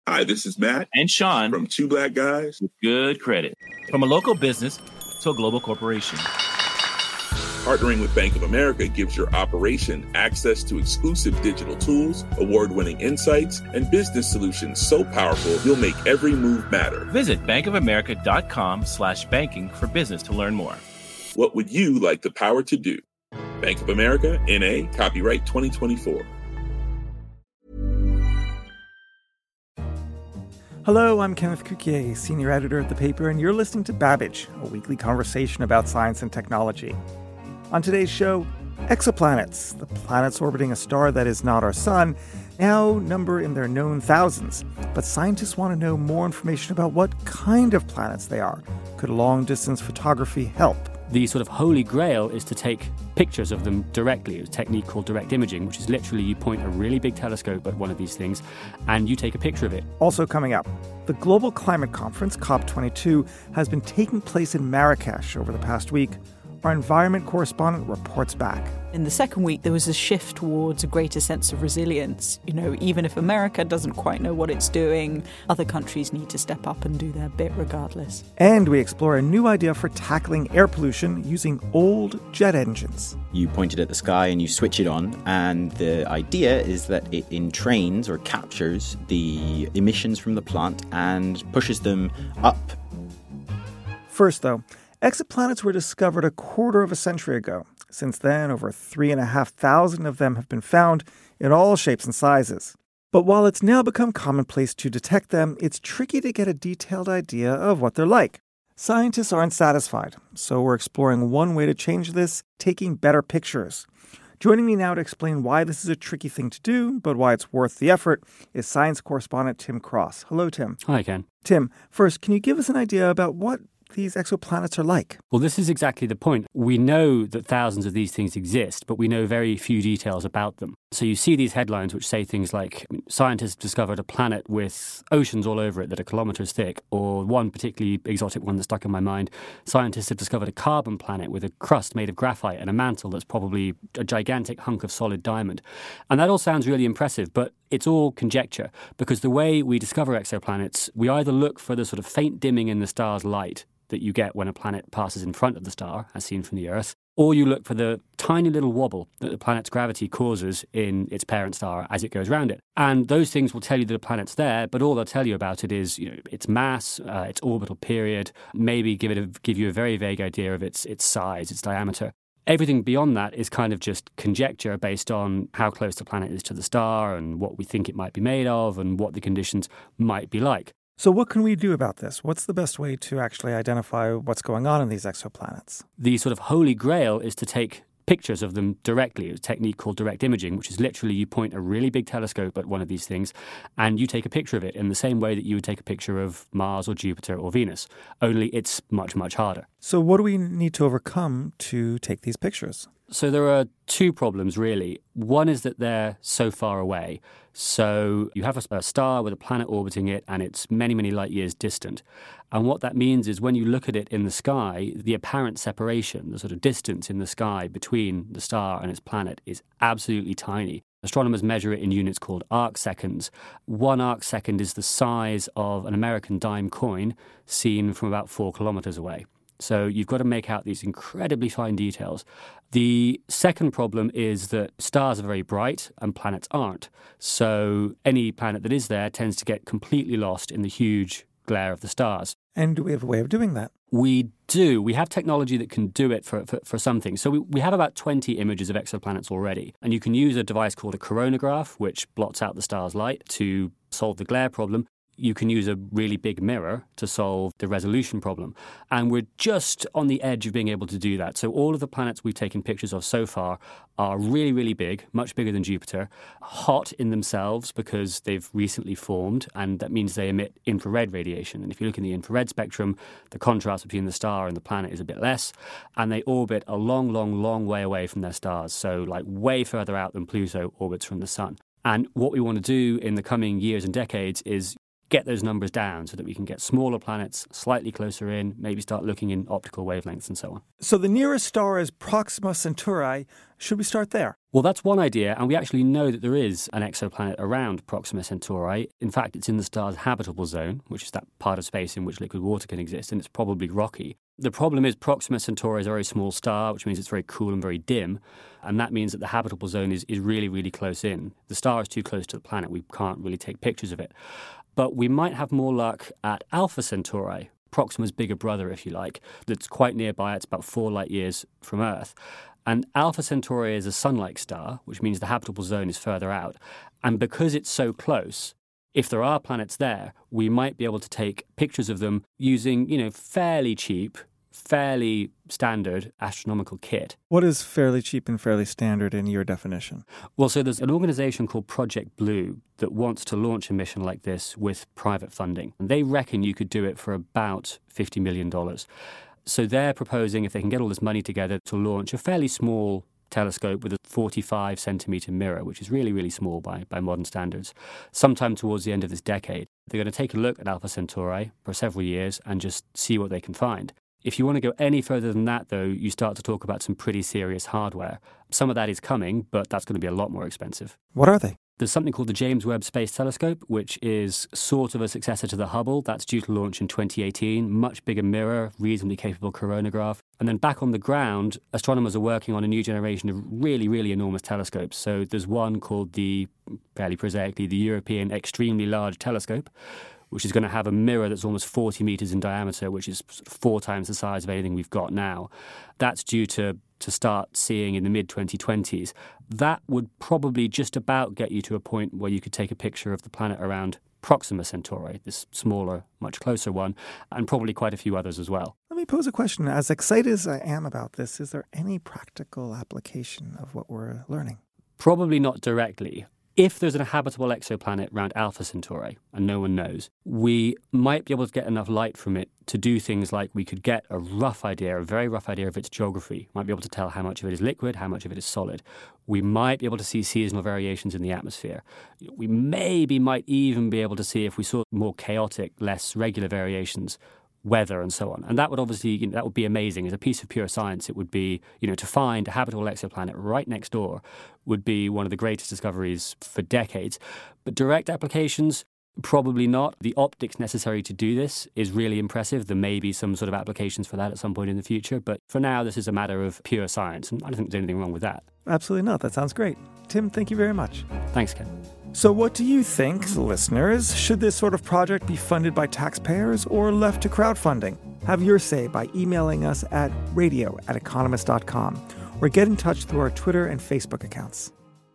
Hi, this is Matt and Sean from Two Black Guys with Good Credit. From a local business to a global corporation, partnering with Bank of America gives your operation access to exclusive digital tools, award-winning insights, and business solutions so powerful you'll make every move matter. Visit bankofamerica.com/banking for business to learn more. What would you like the power to do? Bank of America, N.A., copyright 2024. Hello, I'm Kenneth Cukier, senior editor at the paper, and you're listening to Babbage, a weekly conversation about science and technology. On today's show, exoplanets, the planets orbiting a star that is not our sun, now number in their known thousands. But scientists want to know more information about what kind of planets they are. Could long-distance photography help? The sort of holy grail is to take pictures of them directly. It's a technique called direct imaging, which is literally you point a really big telescope at one of these things and you take a picture of it. Also coming up, the Global Climate Conference, COP22, has been taking place in Marrakesh over the past week. Our environment correspondent reports back. In the second week, there was a shift towards a greater sense of resilience. Even if America doesn't quite know what it's doing, other countries need to step up and do their bit regardless. And we explore a new idea for tackling air pollution using old jet engines. You point it at the sky and you switch it on, and the idea is that it entrains or captures the emissions from the plant and pushes them up. First, though, exoplanets were discovered a quarter of a century ago. Since then, over 3,500 of them have been found in all shapes and sizes. But while it's now become commonplace to detect them, it's tricky to get a detailed idea of what they're like. Scientists aren't satisfied, so we're exploring one way to change this, taking better pictures. Joining me now to explain why this is a tricky thing to do, but why it's worth the effort, is science correspondent Tim Cross. Hello, Tim. Hi, Ken. Tim, first, can you give us an idea about what these exoplanets are like? Well, this is exactly the point. We know that thousands of these things exist, but we know very few details about them. So you see these headlines which say things like, scientists discovered a planet with oceans all over it that are kilometers thick, or one particularly exotic one that stuck in my mind, scientists have discovered a carbon planet with a crust made of graphite and a mantle that's probably a gigantic hunk of solid diamond. And that all sounds really impressive, but it's all conjecture, because the way we discover exoplanets, we either look for the sort of faint dimming in the star's light that you get when a planet passes in front of the star, as seen from the Earth, or you look for the tiny little wobble that the planet's gravity causes in its parent star as it goes around it. And those things will tell you that a planet's there, but all they'll tell you about it is its mass, its orbital period, maybe give you a very vague idea of its size, its diameter. Everything beyond that is kind of just conjecture based on how close the planet is to the star and what we think it might be made of and what the conditions might be like. So what can we do about this? What's the best way to actually identify what's going on in these exoplanets? The sort of holy grail is to take pictures of them directly. It's a technique called direct imaging, which is literally you point a really big telescope at one of these things and you take a picture of it in the same way that you would take a picture of Mars or Jupiter or Venus, only it's much, much harder. So what do we need to overcome to take these pictures? So there are two problems, really. One is that they're so far away. So you have a star with a planet orbiting it, and it's many, many light years distant. And what that means is when you look at it in the sky, the apparent separation, the sort of distance in the sky between the star and its planet is absolutely tiny. Astronomers measure it in units called arc seconds. 1 arc second is the size of an American dime coin seen from about 4 kilometers away. So you've got to make out these incredibly fine details. The second problem is that stars are very bright and planets aren't. So any planet that is there tends to get completely lost in the huge glare of the stars. And do we have a way of doing that? We do. We have technology that can do it for some things. So we have about 20 images of exoplanets already. And you can use a device called a coronagraph, which blots out the star's light to solve the glare problem. You can use a really big mirror to solve the resolution problem. And we're just on the edge of being able to do that. So all of the planets we've taken pictures of so far are really, really big, much bigger than Jupiter, hot in themselves because they've recently formed, and that means they emit infrared radiation. And if you look in the infrared spectrum, the contrast between the star and the planet is a bit less, and they orbit a long, long, long way away from their stars, so like way further out than Pluto orbits from the sun. And what we want to do in the coming years and decades is get those numbers down so that we can get smaller planets slightly closer in, maybe start looking in optical wavelengths and so on. So the nearest star is Proxima Centauri, Should we start there? Well, that's one idea, and we actually know that there is an exoplanet around Proxima Centauri. In fact, it's in the star's habitable zone, which is that part of space in which liquid water can exist, and it's probably rocky. The problem is Proxima Centauri is a very small star, which means it's very cool and very dim, and that means that the habitable zone is really, really close in. The star is too close to the planet. We can't really take pictures of it. But we might have more luck at Alpha Centauri, Proxima's bigger brother, if you like, that's quite nearby. It's about 4 light years from Earth. And Alpha Centauri is a sun-like star, which means the habitable zone is further out. And because it's so close, if there are planets there, we might be able to take pictures of them using, fairly cheap, fairly standard astronomical kit. What is fairly cheap and fairly standard in your definition? Well, so there's an organization called Project Blue that wants to launch a mission like this with private funding. And they reckon you could do it for about $50 million. So they're proposing, if they can get all this money together, to launch a fairly small telescope with a 45-centimetre mirror, which is really, really small by modern standards, sometime towards the end of this decade. They're going to take a look at Alpha Centauri for several years and just see what they can find. If you want to go any further than that, though, you start to talk about some pretty serious hardware. Some of that is coming, but that's going to be a lot more expensive. What are they? There's something called the James Webb Space Telescope, which is sort of a successor to the Hubble. That's due to launch in 2018. Much bigger mirror, reasonably capable coronagraph. And then back on the ground, astronomers are working on a new generation of really, really enormous telescopes. So there's one called fairly prosaically, the European Extremely Large Telescope, which is going to have a mirror that's almost 40 meters in diameter, which is 4 times the size of anything we've got now. That's due to start seeing in the mid-2020s. That would probably just about get you to a point where you could take a picture of the planet around Proxima Centauri, this smaller, much closer one, and probably quite a few others as well. Let me pose a question. As excited as I am about this, is there any practical application of what we're learning? Probably not directly. If there's a habitable exoplanet around Alpha Centauri, and no one knows, we might be able to get enough light from it to do things like we could get a very rough idea of its geography. Might be able to tell how much of it is liquid, how much of it is solid. We might be able to see seasonal variations in the atmosphere. We might even be able to see, if we saw more chaotic, less regular variations, weather and so on. And that would obviously, that would be amazing. As a piece of pure science, it would be, to find a habitable exoplanet right next door would be one of the greatest discoveries for decades. But direct applications, probably not. The optics necessary to do this is really impressive. There may be some sort of applications for that at some point in the future. But for now, this is a matter of pure science. And I don't think there's anything wrong with that. Absolutely not. That sounds great. Tim, thank you very much. Thanks, Ken. So what do you think, listeners? Should this sort of project be funded by taxpayers or left to crowdfunding? Have your say by emailing us at radio@economist.com or get in touch through our Twitter and Facebook accounts.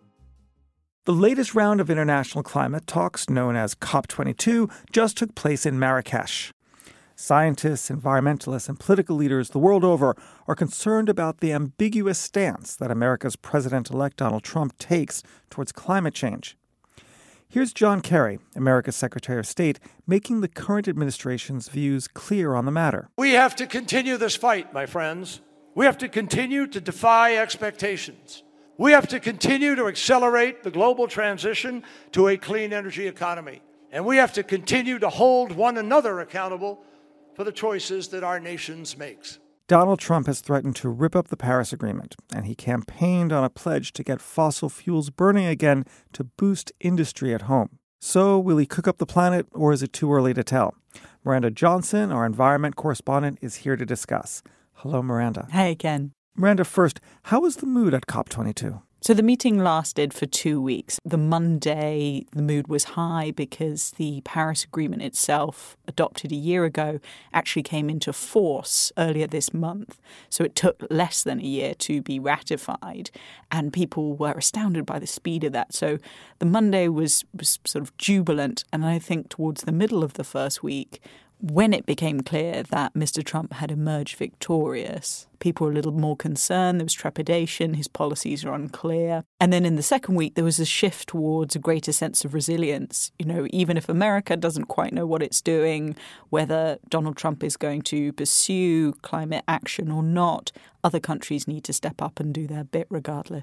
The latest round of international climate talks, known as COP22, just took place in Marrakesh. Scientists, environmentalists, and political leaders the world over are concerned about the ambiguous stance that America's President-elect Donald Trump takes towards climate change. Here's John Kerry, America's Secretary of State, making the current administration's views clear on the matter. We have to continue this fight, my friends. We have to continue to defy expectations. We have to continue to accelerate the global transition to a clean energy economy. And we have to continue to hold one another accountable for the choices that our nations makes. Donald Trump has threatened to rip up the Paris Agreement, and he campaigned on a pledge to get fossil fuels burning again to boost industry at home. So, will he cook up the planet, or is it too early to tell? Miranda Johnson, our environment correspondent, is here to discuss. Hello, Miranda. Hey, Ken. Miranda, first, how was the mood at COP22? So the meeting lasted for 2 weeks. The Monday, the mood was high because the Paris Agreement itself, adopted a year ago, actually came into force earlier this month. So it took less than a year to be ratified, and people were astounded by the speed of that. So the Monday was sort of jubilant, and I think towards the middle of the first week, when it became clear that Mr. Trump had emerged victorious, people were a little more concerned. There was trepidation. His policies are unclear. And then in the second week, there was a shift towards a greater sense of resilience. Even if America doesn't quite know what it's doing, whether Donald Trump is going to pursue climate action or not, other countries need to step up and do their bit regardless.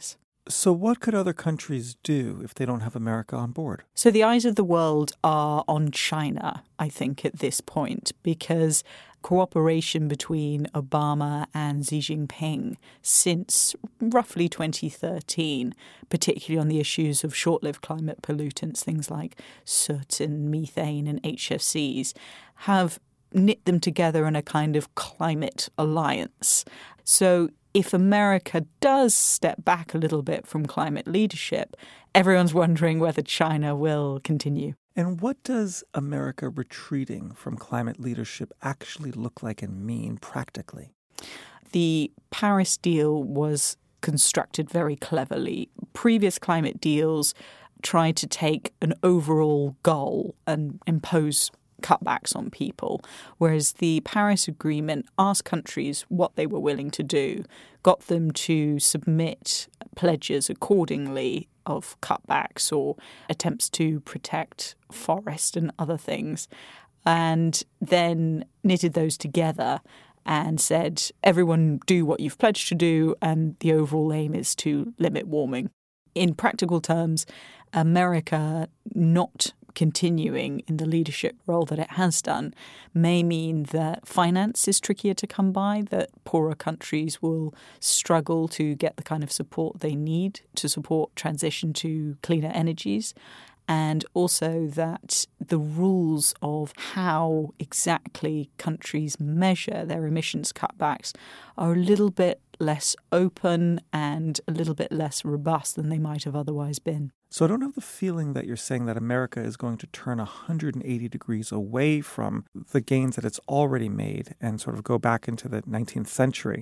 So what could other countries do if they don't have America on board? So the eyes of the world are on China, I think, at this point, because cooperation between Obama and Xi Jinping since roughly 2013, particularly on the issues of short-lived climate pollutants, things like soot and methane and HFCs, have knit them together in a kind of climate alliance. So if America does step back a little bit from climate leadership, everyone's wondering whether China will continue. And what does America retreating from climate leadership actually look like and mean practically? The Paris deal was constructed very cleverly. Previous climate deals tried to take an overall goal and impose cutbacks on people, whereas the Paris Agreement asked countries what they were willing to do, got them to submit pledges accordingly of cutbacks or attempts to protect forest and other things, and then knitted those together and said, everyone do what you've pledged to do, and the overall aim is to limit warming. In practical terms, America not continuing in the leadership role that it has done may mean that finance is trickier to come by, that poorer countries will struggle to get the kind of support they need to support transition to cleaner energies, and also that the rules of how exactly countries measure their emissions cutbacks are a little bit less open and a little bit less robust than they might have otherwise been. So I don't have the feeling that you're saying that America is going to turn 180 degrees away from the gains that it's already made and sort of go back into the 19th century.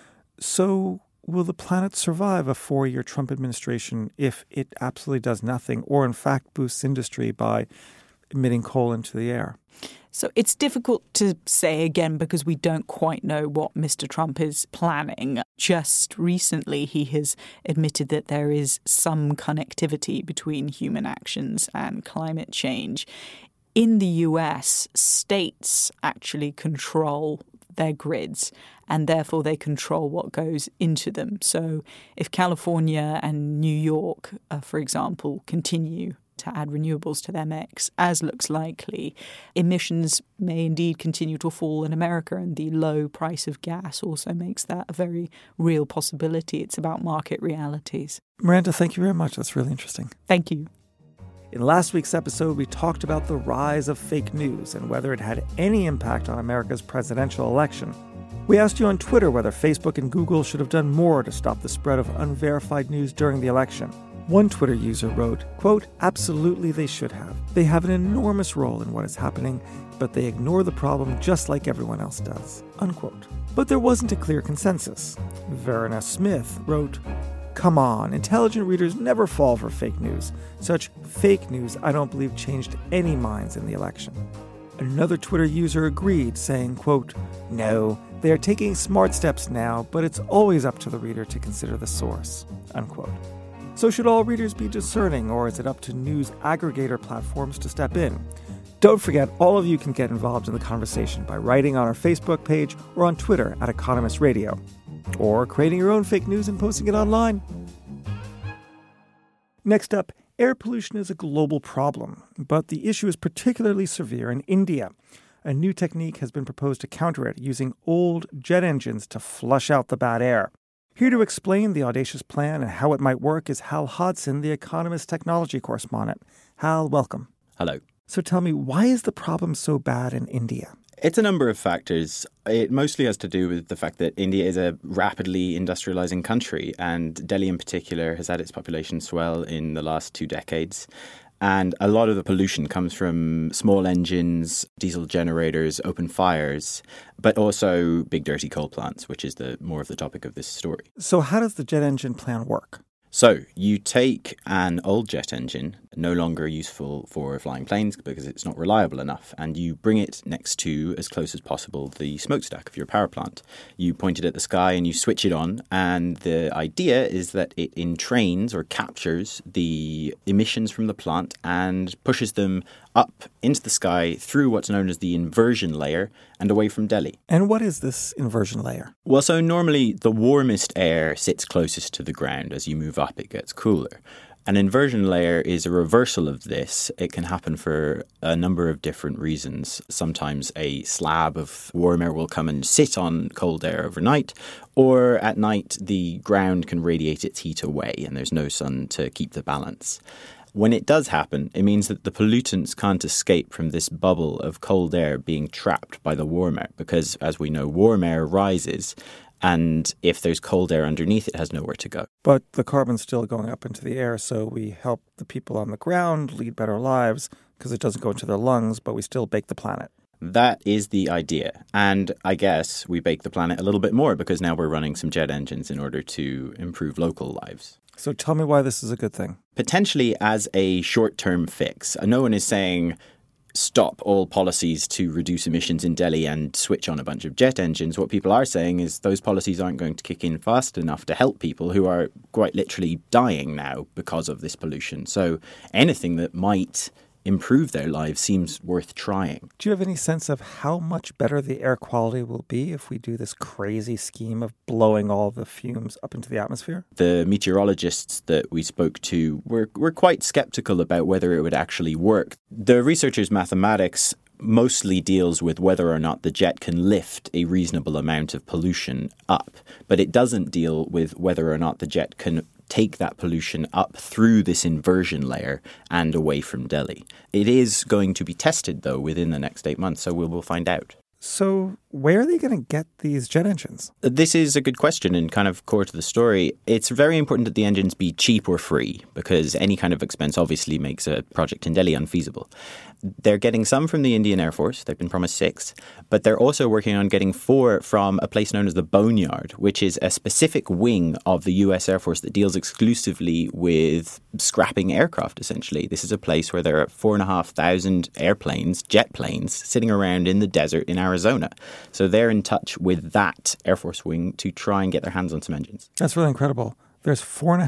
So will the planet survive a 4-year Trump administration if it absolutely does nothing or, in fact, boosts industry by emitting coal into the air? So it's difficult to say again because we don't quite know what Mr. Trump is planning. Just recently, he has admitted that there is some connectivity between human actions and climate change. In the US, states actually control their grids, and therefore they control what goes into them. So if California and New York, for example, continue to add renewables to their mix, as looks likely, emissions may indeed continue to fall in America, and the low price of gas also makes that a very real possibility. It's about market realities. Miranda, thank you very much. That's really interesting. Thank you. In last week's episode, we talked about the rise of fake news and whether it had any impact on America's presidential election. We asked you on Twitter whether Facebook and Google should have done more to stop the spread of unverified news during the election. One Twitter user wrote, quote, "Absolutely they should have. They have an enormous role in what is happening, but they ignore the problem just like everyone else does," unquote. But there wasn't a clear consensus. Verena Smith wrote, "Come on, intelligent readers never fall for fake news. Such fake news, I don't believe, changed any minds in the election." Another Twitter user agreed, saying, quote, "No, they are taking smart steps now, but it's always up to the reader to consider the source," unquote. So should all readers be discerning, or is it up to news aggregator platforms to step in? Don't forget, all of you can get involved in the conversation by writing on our Facebook page or on Twitter at Economist Radio, or creating your own fake news and posting it online. Next up, air pollution is a global problem, but the issue is particularly severe in India. A new technique has been proposed to counter it using old jet engines to flush out the bad air. Here to explain the audacious plan and how it might work is Hal Hodson, the Economist technology correspondent. Hal, welcome. Hello. So tell me, why is the problem so bad in India? It's a number of factors. It mostly has to do with the fact that India is a rapidly industrializing country, and Delhi in particular has had its population swell in the last 2 decades. And a lot of the pollution comes from small engines, diesel generators, open fires, but also big dirty coal plants, which is more of the topic of this story. So how does the jet engine plan work? So you take an old jet engine, no longer useful for flying planes because it's not reliable enough, and you bring it next to, as close as possible, the smokestack of your power plant. You point it at the sky and you switch it on, and the idea is that it entrains or captures the emissions from the plant and pushes them up into the sky through what's known as the inversion layer and away from Delhi. And what is this inversion layer? Well, so normally the warmest air sits closest to the ground. As you move up, it gets cooler. An inversion layer is a reversal of this. It can happen for a number of different reasons. Sometimes a slab of warm air will come and sit on cold air overnight, or at night the ground can radiate its heat away and there's no sun to keep the balance. When it does happen, it means that the pollutants can't escape from this bubble of cold air being trapped by the warm air because, as we know, warm air rises. And if there's cold air underneath, it has nowhere to go. But the carbon's still going up into the air, so we help the people on the ground lead better lives because it doesn't go into their lungs, but we still bake the planet. That is the idea. And I guess we bake the planet a little bit more because now we're running some jet engines in order to improve local lives. So tell me why this is a good thing. Potentially as a short-term fix. No one is saying stop all policies to reduce emissions in Delhi and switch on a bunch of jet engines. What people are saying is those policies aren't going to kick in fast enough to help people who are quite literally dying now because of this pollution. So anything that might improve their lives seems worth trying. Do you have any sense of how much better the air quality will be if we do this crazy scheme of blowing all the fumes up into the atmosphere? The meteorologists that we spoke to were quite skeptical about whether it would actually work. The researchers' mathematics mostly deals with whether or not the jet can lift a reasonable amount of pollution up, but it doesn't deal with whether or not the jet can take that pollution up through this inversion layer and away from Delhi. It is going to be tested, though, within the next 8 months, so we will find out. So where are they going to get these jet engines? This is a good question and kind of core to the story. It's very important that the engines be cheap or free because any kind of expense obviously makes a project in Delhi unfeasible. They're getting some from the Indian Air Force. They've been promised 6. But they're also working on getting 4 from a place known as the Boneyard, which is a specific wing of the US Air Force that deals exclusively with scrapping aircraft, essentially. This is a place where there are 4,500 airplanes, jet planes, sitting around in the desert in Arizona. So they're in touch with that Air Force wing to try and get their hands on some engines. That's really incredible. There's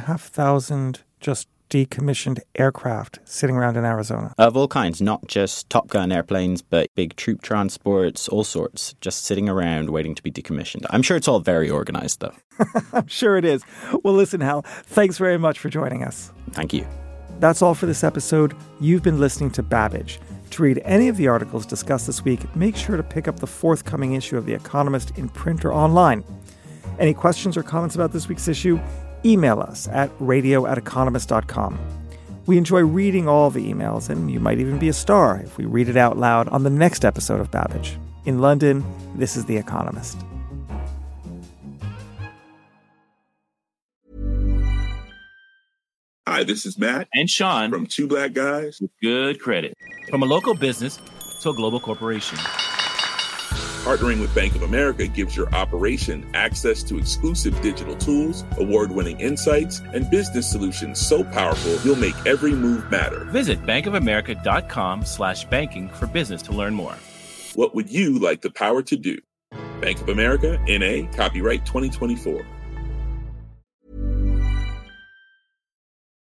4,500 just decommissioned aircraft sitting around in Arizona. Of all kinds, not just Top Gun airplanes, but big troop transports, all sorts, just sitting around waiting to be decommissioned. I'm sure it's all very organized, though. I'm sure it is. Well, listen, Hal, thanks very much for joining us. Thank you. That's all for this episode. You've been listening to Babbage. To read any of the articles discussed this week, make sure to pick up the forthcoming issue of The Economist in print or online. Any questions or comments about this week's issue? Email us at radio@economist.com. We enjoy reading all the emails, and you might even be a star if we read it out loud on the next episode of Babbage. In London, this is The Economist. Hi, this is Matt And Sean from Two Black Guys with good credit. From a local business to a global corporation. Partnering with Bank of America gives your operation access to exclusive digital tools, award-winning insights, and business solutions so powerful you'll make every move matter. Visit bankofamerica.com/banking for business to learn more. What would you like the power to do? Bank of America, N.A., copyright 2024.